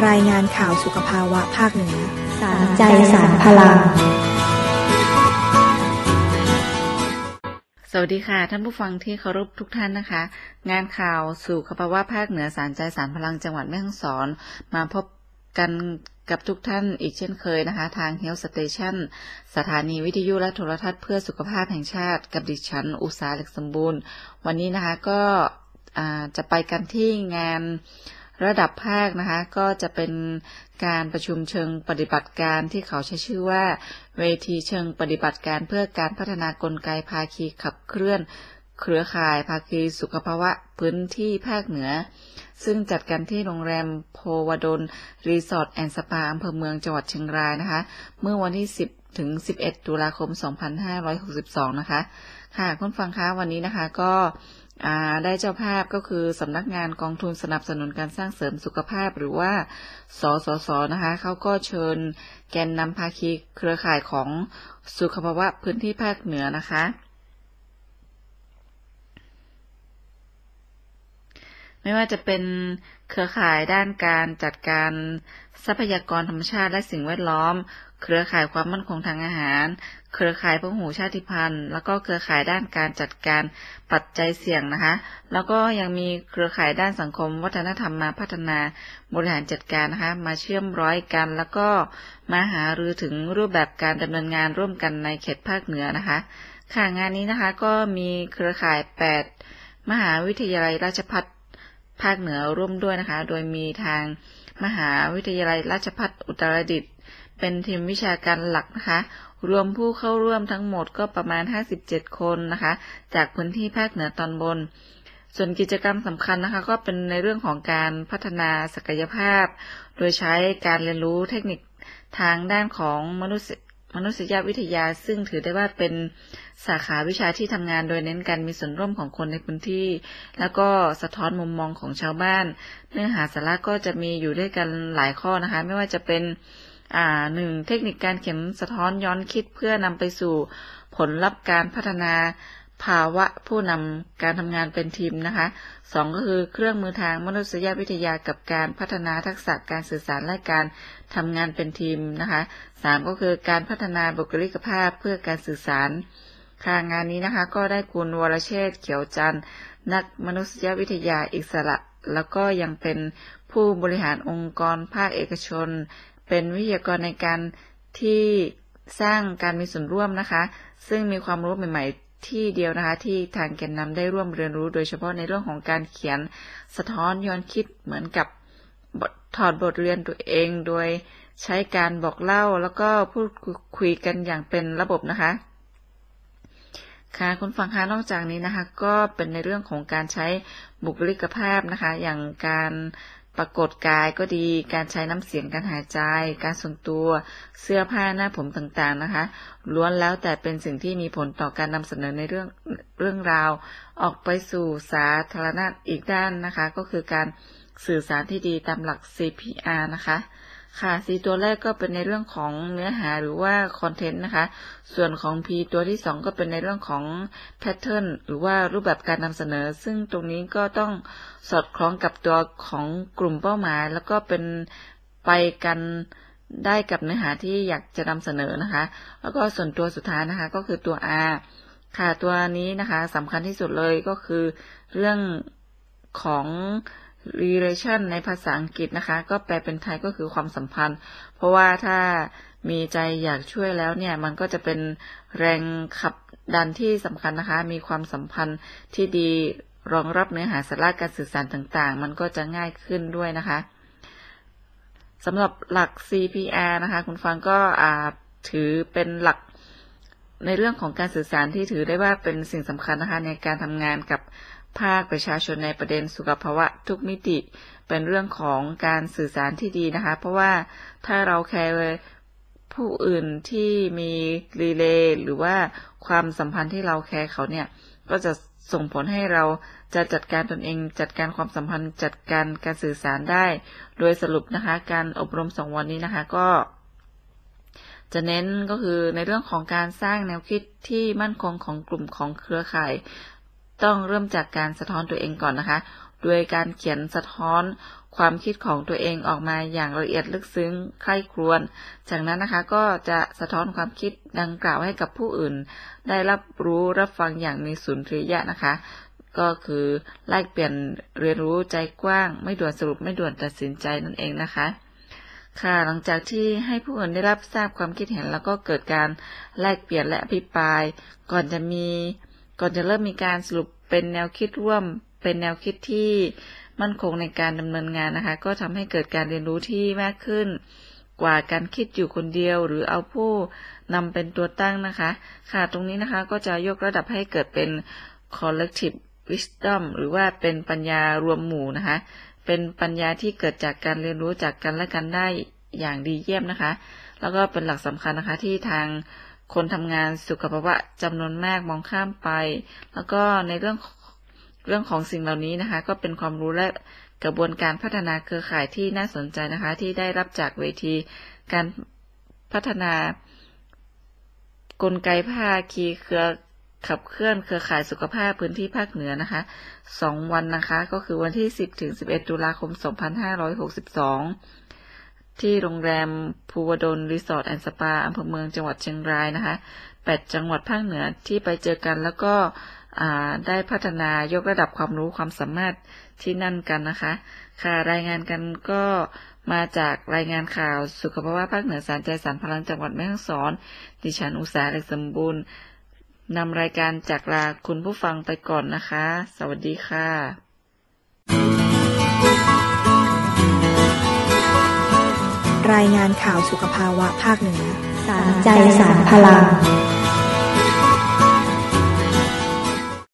รายงานข่าวสุขภาวะภาคเหนือสารใจสารพลังสวัสดีค่ะท่านผู้ฟังที่เคารพทุกท่านนะคะงานข่าวสุขภาวะภาคเหนือสารใจสารพลังจังหวัดแม่ฮ่องสอนมาพบกันกับทุกท่านอีกเช่นเคยนะคะทาง Health Station สถานีวิทยุและโทรทัศน์เพื่อสุขภาพแห่งชาติกับดิฉันอุษาเหล็กสมบูรณ์วันนี้นะคะก็จะไปกันที่งานระดับภาคนะคะก็จะเป็นการประชุมเชิงปฏิบัติการที่เขาใช้ชื่อว่าเวทีเชิงปฏิบัติการเพื่อการพัฒนากลไกภาคีขับเคลื่อนเครือข่ายภาคีสุขภาวะพื้นที่ภาคเหนือซึ่งจัดกันที่โรงแรมโพวดลรีสอร์ทแอนด์สปาอำเภอเมืองจังหวัดเชียงรายนะคะเมื่อวันที่10ถึง11ตุลาคม2562นะคะค่ะคุณฟังคะวันนี้นะคะก็ได้เจ้าภาพก็คือสำนักงานกองทุนสนับสนุนการสร้างเสริมสุขภาพหรือว่าสสสนะคะเขาก็เชิญแกนนำภาคีเครือข่ายของสุขภาวะพื้นที่ภาคเหนือนะคะไม่ว่าจะเป็นเครือข่ายด้านการจัดการทรัพยากรธรรมชาติและสิ่งแวดล้อมเครือข่ายความมั่นคงทางอาหารเครือข่ายพหูชาติพันธุ์แล้วก็เครือข่ายด้านการจัดการปัจจัยเสี่ยงนะคะแล้วก็ยังมีเครือข่ายด้านสังคมวัฒนธรรมมาพัฒนาบริหารจัดการนะคะมาเชื่อมร้อยกันแล้วก็มาหารือถึงรูปแบบการดำเนินงานร่วมกันในเขตภาคเหนือนะคะค่ะงานนี้นะคะก็มีเครือข่าย8มหาวิทยาลัยราชภัฏภาคเหนือร่วมด้วยนะคะโดยมีทางมหาวิทยาลัยราชภัฏอุตรดิตถ์เป็นทีมวิชาการหลักนะคะรวมผู้เข้าร่วมทั้งหมดก็ประมาณ57คนนะคะจากพื้นที่ภาคเหนือตอนบนส่วนกิจกรรมสำคัญนะคะก็เป็นในเรื่องของการพัฒนาศักยภาพโดยใช้การเรียนรู้เทคนิคทางด้านของมนุษยวิทยาซึ่งถือได้ว่าเป็นสาขาวิชาที่ทำงานโดยเน้นการมีส่วนร่วมของคนในพื้นที่แล้วก็สะท้อนมุมมองของชาวบ้านเนื้อหาสาระก็จะมีอยู่ด้วยกันหลายข้อนะคะไม่ว่าจะเป็น1เทคนิคการเขียนสะท้อนย้อนคิดเพื่อนำไปสู่ผลลัพธ์การพัฒนาภาวะผู้นำการทำงานเป็นทีมนะคะ2ก็คือเครื่องมือทางมนุษยวิทยากับการพัฒนาทักษะการสื่อสารและการทำงานเป็นทีมนะคะ3ก็คือการพัฒนาบุคลิกภาพเพื่อการสื่อสารค่ะงานนี้นะคะก็ได้คุณวรเชษฐ์เขียวจันทร์นักมนุษยวิทยาอิสระแล้วก็ยังเป็นผู้บริหารองค์กรภาคเอกชนเป็นวิทยากรในการที่สร้างการมีส่วนร่วมนะคะซึ่งมีความรู้ใหม่ๆที่เดียวนะคะที่ทางแกนนำได้ร่วมเรียนรู้โดยเฉพาะในเรื่องของการเขียนสะท้อนย้อนคิดเหมือนกับถอดบทเรียนตัวเองโดยใช้การบอกเล่าแล้วก็พูดคุยกันอย่างเป็นระบบนะคะค่ะคุณฟังคะนอกจากนี้นะคะก็เป็นในเรื่องของการใช้บุคลิกภาพนะคะอย่างการปรากฏกายก็ดีการใช้น้ำเสียงการหายใจการทรงตัวเสื้อผ้าหน้าผมต่างๆนะคะล้วนแล้วแต่เป็นสิ่งที่มีผลต่อการนำเสนอในเรื่องราวออกไปสู่สาธารณะอีกด้านนะคะก็คือการสื่อสารที่ดีตามหลัก CPR นะคะค่ะ C ตัวแรกก็เป็นในเรื่องของเนื้อหาหรือว่าคอนเทนต์นะคะส่วนของ P ตัวที่2ก็เป็นในเรื่องของแพทเทิร์นหรือว่ารูปแบบการนำเสนอซึ่งตรงนี้ก็ต้องสอดคล้องกับตัวของกลุ่มเป้าหมายแล้วก็เป็นไปกันได้กับเนื้อหาที่อยากจะนำเสนอนะคะแล้วก็ส่วนตัวสุดท้ายนะคะก็คือตัว R ค่ะตัวนี้นะคะสำคัญที่สุดเลยก็คือเรื่องของ relation ในภาษาอังกฤษนะคะก็แปลเป็นไทยก็คือความสัมพันธ์เพราะว่าถ้ามีใจอยากช่วยแล้วเนี่ยมันก็จะเป็นแรงขับดันที่สำคัญนะคะมีความสัมพันธ์ที่ดีรองรับเนื้อหาสาระการสื่อสารต่างๆมันก็จะง่ายขึ้นด้วยนะคะสำหรับหลัก CPR นะคะคุณฟังก็ถือเป็นหลักในเรื่องของการสื่อสารที่ถือได้ว่าเป็นสิ่งสำคัญนะคะในการทำงานกับภาคประชาชนในประเด็นสุขภาวะทุกมิติเป็นเรื่องของการสื่อสารที่ดีนะคะเพราะว่าถ้าเราแคร์ผู้อื่นที่มีรีเลย์หรือว่าความสัมพันธ์ที่เราแคร์เขาเนี่ยก็จะส่งผลให้เราจะจัดการตนเองจัดการความสัมพันธ์จัดการการสื่อสารได้โดยสรุปนะคะการอบรม2วันนี้นะคะก็จะเน้นก็คือในเรื่องของการสร้างแนวคิดที่มั่นคงของกลุ่มของเครือข่ายต้องเริ่มจากการสะท้อนตัวเองก่อนนะคะโดยการเขียนสะท้อนความคิดของตัวเองออกมาอย่างละเอียดลึกซึ้งใคร่ครวญจากนั้นนะคะก็จะสะท้อนความคิดดังกล่าวให้กับผู้อื่นได้รับรู้รับฟังอย่างมีสุนทรียะนะคะก็คือแลกเปลี่ยนเรียนรู้ใจกว้างไม่ด่วนสรุปไม่ด่วนตัดสินใจนั่นเองนะคะค่ะหลังจากที่ให้ผู้อื่นได้รับทราบความคิดเห็นแล้วก็เกิดการแลกเปลี่ยนและอภิปรายก่อนจะเริ่มมีการสรุปเป็นแนวคิดร่วมเป็นแนวคิดที่มั่นคงในการดำเนินงานนะคะก็ทำให้เกิดการเรียนรู้ที่มากขึ้นกว่าการคิดอยู่คนเดียวหรือเอาผู้นำเป็นตัวตั้งนะคะค่ะตรงนี้นะคะก็จะยกระดับให้เกิดเป็น collective wisdom หรือว่าเป็นปัญญารวมหมู่นะคะเป็นปัญญาที่เกิดจากการเรียนรู้จากกันและกันได้อย่างดีเยี่ยมนะคะแล้วก็เป็นหลักสำคัญนะคะที่ทางคนทำงานสุขภาวะจำนวนมากมองข้ามไปแล้วก็ในเรื่องของสิ่งเหล่านี้นะคะก็เป็นความรู้และกระบวนการพัฒนาเครือข่ายที่น่าสนใจนะคะที่ได้รับจากเวทีการพัฒนากลไกภาคีเครือขับเคลื่อนเครือข่ายสุขภาพพื้นที่ภาคเหนือนะคะ2วันนะคะก็คือวันที่10ถึง11ตุลาคม2562ที่โรงแรมภูวดลรีสอร์ทแอนด์สปาอำเภอเมืองจังหวัดเชียงรายนะคะ8จังหวัดภาคเหนือที่ไปเจอกันแล้วก็ได้พัฒนายกระดับความรู้ความสามารถที่นั่นกันนะคะค่ะรายงานกันก็มาจากรายงานข่าวสุขภาวะภาคเหนือสารใจสารพลังจังหวัดแม่ฮ่องสอนดิฉันอุษาเล็กสมบูรณ์นำรายการจากลาคุณผู้ฟังไปก่อนนะคะสวัสดีค่ะรายงานข่าวสุขภาวะภาคเหนือสารใจสารพลัง